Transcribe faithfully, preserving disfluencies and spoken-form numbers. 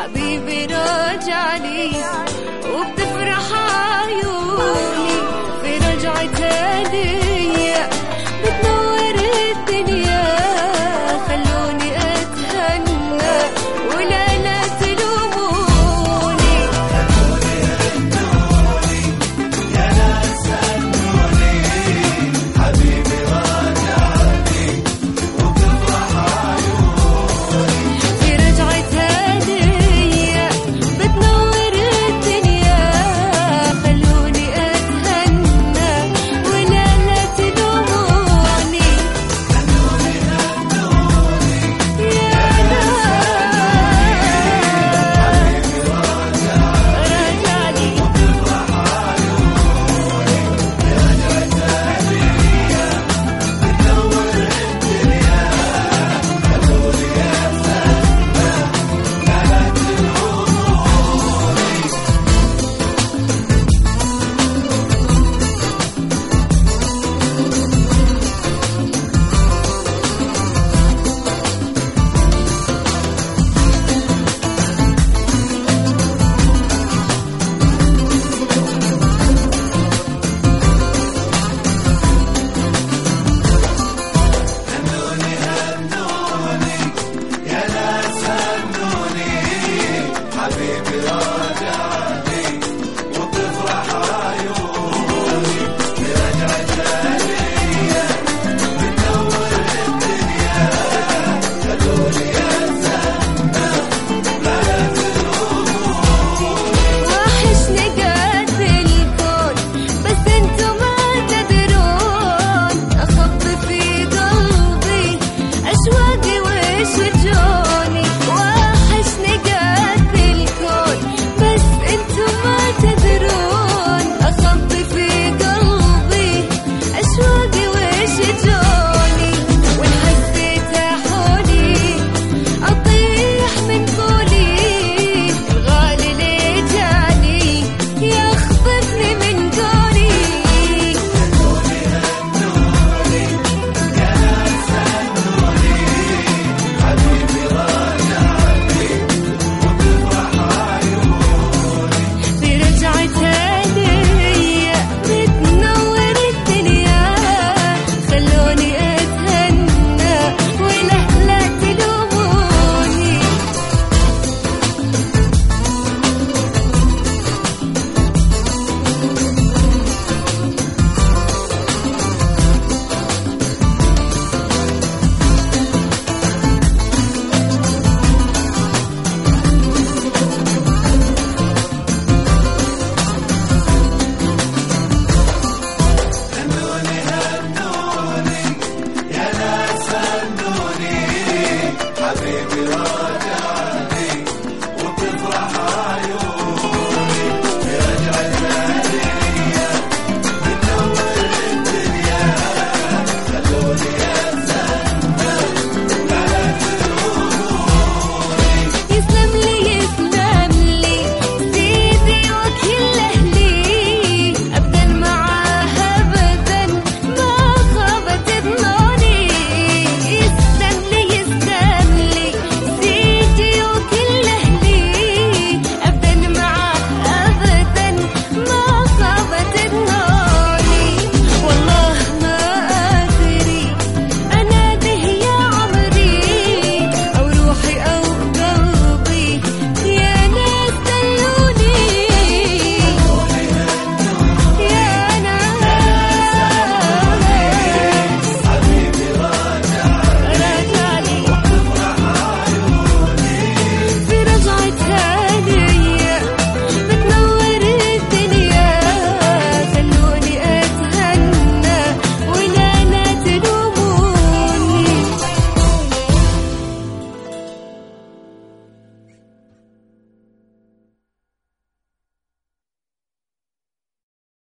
حبيبي راجعني وبتفرح عيوني في رجعته ليا بتنور الدنيا خلوني أتهنى ولا لا تلوموني خلوني هنوني يا ناس هنوني حبيبي راجعني وبتفرح عيوني في رجعته ليا بتنور الدنيا خلوني أتهنى ولا لا تلوموني خلوني هنوني يا ناس حبيبي راجعني وبتفرح عيوني في رجعته ليا بتنور الدنيا خلوني أتهنى لا لا تلوموني. هنوني هنوني يا ناس هنوني حبيبي راجعني